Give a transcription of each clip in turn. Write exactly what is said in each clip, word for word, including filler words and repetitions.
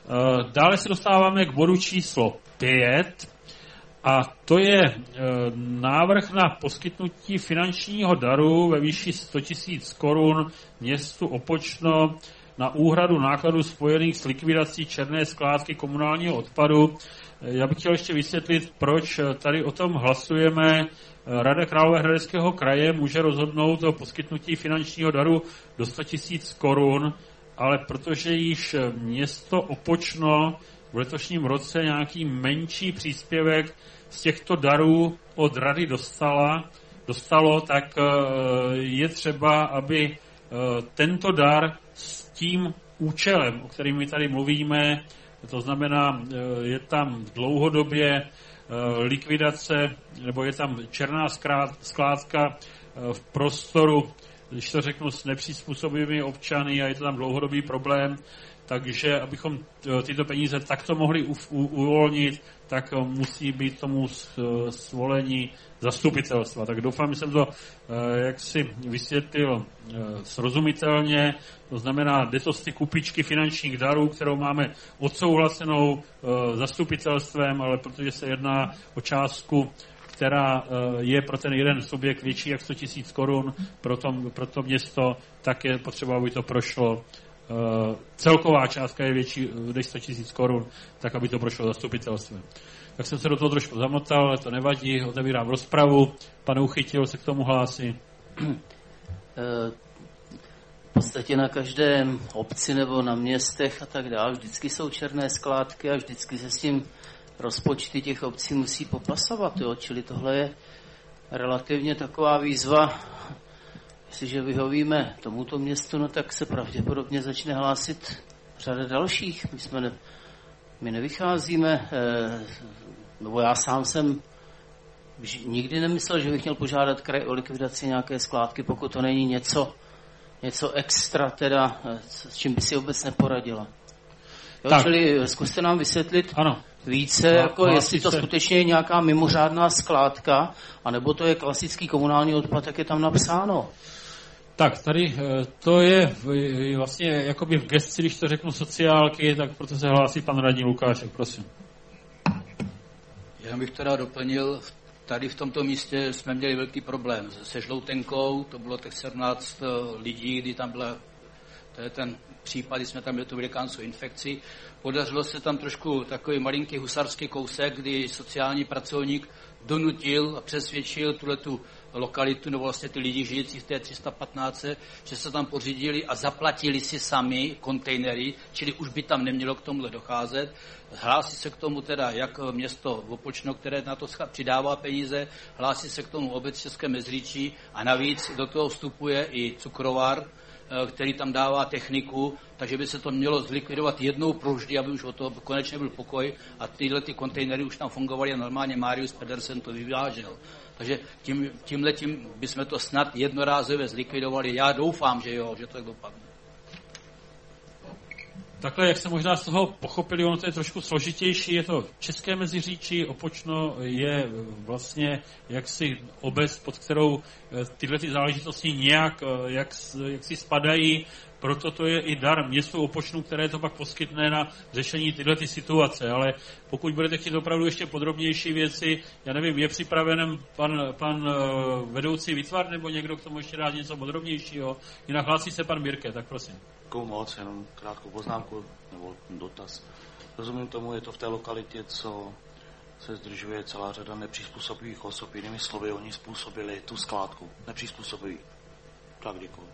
Dále se dostáváme k bodu číslo pět a to je návrh na poskytnutí finančního daru ve výši sto tisíc korun městu Opočno na úhradu nákladů spojených s likvidací černé skládky komunálního odpadu. Já bych chtěl ještě vysvětlit, proč tady o tom hlasujeme. Rada Královéhradeckého kraje může rozhodnout o poskytnutí finančního daru do sto tisíc korun, ale protože již město Opočno v letošním roce nějaký menší příspěvek z těchto darů od rady dostala, dostalo, tak je třeba, aby tento dar s tím účelem, o kterým my tady mluvíme, to znamená, je tam dlouhodobě likvidace, nebo je tam černá skládka v prostoru, když to řeknu, s nepřizpůsobivými občany a je to tam dlouhodobý problém, takže abychom tyto peníze takto mohli uvolnit, tak musí být tomu svolení zastupitelstva. Tak doufám, že jsem to jaksi vysvětlil srozumitelně. To znamená, jde to z ty kupičky finančních darů, kterou máme odsouhlasenou zastupitelstvem, ale protože se jedná o částku, která je pro ten jeden subjekt větší jak sto tisíc korun pro to, pro to město, tak je potřeba, aby to prošlo. Uh, celková částka je větší než sto tisíc korun, tak aby to prošlo zastupitelstvem. Tak jsem se do toho trošku zamotal, ale to nevadí, otevírám rozpravu. Pan Uchytil se k tomu hlásí. V podstatě na každém obci nebo na městech a tak dále vždycky jsou černé skládky a vždycky se s tím rozpočty těch obcí musí popasovat, jo? Čili tohle je relativně taková výzva. Jestliže vyhovíme tomuto městu, no tak se pravděpodobně začne hlásit řada dalších. My, jsme ne, my nevycházíme, eh, nebo já sám jsem nikdy nemyslel, že bych měl požádat kraj o likvidaci nějaké skládky, pokud to není něco, něco extra, teda, s čím by si vůbec neporadila. Jo, čili zkuste nám vysvětlit ano. více, no, jako jestli to se... skutečně je nějaká mimořádná skládka, anebo to je klasický komunální odpad, jak je tam napsáno. Tak, tady to je vlastně jakoby v gesci, když to řeknu sociálky, tak proto se hlásí pan radní Lukášek, prosím. Já bych teda doplnil, tady v tomto místě jsme měli velký problém se žloutenkou, to bylo tak sedmnáct lidí, kdy tam byla, to je ten případ, kdy jsme tam měli tu velikánskou infekci. Podařilo se tam trošku takový malinký husarský kousek, kdy sociální pracovník donutil a přesvědčil tuhletu lokalitu, nebo vlastně ty lidi žijící v té tři sta patnáct, že se tam pořídili a zaplatili si sami kontejnery, čili už by tam nemělo k tomuhle docházet. Hlásí se k tomu teda jak město Opočno, které na to přidává peníze, hlásí se k tomu obec České Mezříčí a navíc do toho vstupuje i cukrovar, který tam dává techniku, takže by se to mělo zlikvidovat jednou provždy, aby už o to konečně byl pokoj a tyhle ty kontejnery už tam fungovaly a normálně Marius Pedersen to vyvážel. Takže tím, tímhletím bychom to snad jednorázově zlikvidovali. Já doufám, že jo, že to tak dopadne. Takhle, jak se možná z toho pochopili, ono to je trošku složitější, je to České Meziříčí, Opočno je vlastně jaksi obec, pod kterou tyhle ty záležitosti nějak jak, jak si spadají, proto to je i dar městu Opočnu, které to pak poskytne na řešení tyhle ty situace, ale pokud budete chtít opravdu ještě podrobnější věci, já nevím, je připraven pan, pan vedoucí výtvar nebo někdo k tomu ještě dát něco podrobnějšího, jinak hlásí se pan Mirke, tak prosím. Děkuju moc, jenom krátkou poznámku nebo dotaz. Rozumím tomu, je to v té lokalitě, co se zdržuje celá řada nepřizpůsobivých osob, jinými slovy, oni způsobili tu skládku. Nepřizpůsobiví. Tak děkuju.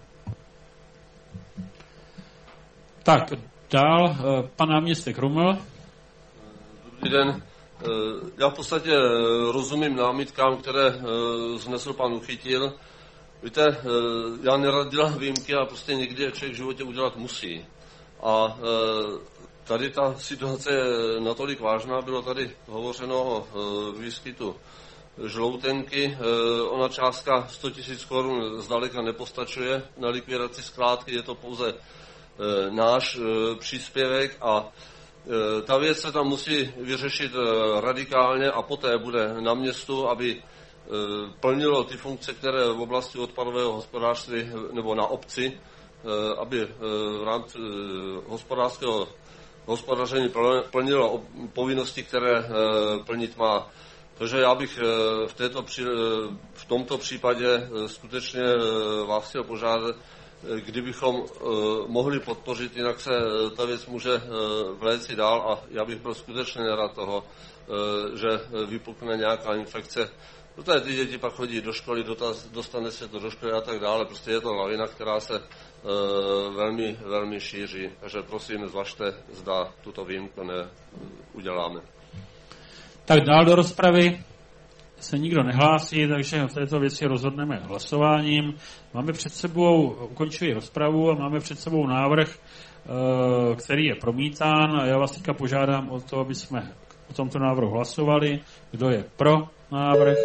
Tak, dál pan náměstek Ruml. Dobrý den. Já v podstatě rozumím námitkám, které znesl pan Uchytil. Víte, já nerad dělám výjimky a prostě někdy je člověk v životě udělat musí. A tady ta situace je natolik vážná, bylo tady hovořeno o výskytu žloutenky. Ona částka sto tisíc korun zdaleka nepostačuje na likvidaci skládky, je to pouze náš příspěvek a ta věc se tam musí vyřešit radikálně a poté bude na městu, aby plnilo ty funkce, které v oblasti odpadového hospodářství nebo na obci, aby v rámci hospodářského hospodaření plnilo povinnosti, které plnit má. Takže já bych v, této, v tomto případě skutečně vás chtěl požádat, kdybychom mohli podpořit, jinak se ta věc může vléci dál a já bych byl skutečně nerad toho, že vypukne nějaká infekce. Protože ty děti pak chodí do školy, dotaz, dostane se to do školy a tak dále. Prostě je to lavina, která se velmi, velmi šíří. Takže prosím, zvažte, zda tuto výjimku neuděláme. Tak dál do rozpravy se nikdo nehlásí, takže v této věci rozhodneme hlasováním. Máme před sebou, ukončuji rozpravu a máme před sebou návrh, který je promítán a já vás teďka požádám o to, aby jsme o tomto návrhu hlasovali. Kdo je pro návrh?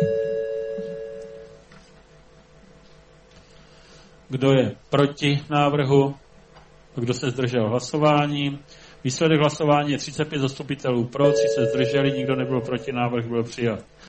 Kdo je proti návrhu? Kdo se zdržel hlasování? Výsledek hlasování je třicet pět zastupitelů pro, tři se zdrželi, nikdo nebyl proti, návrh byl přijat.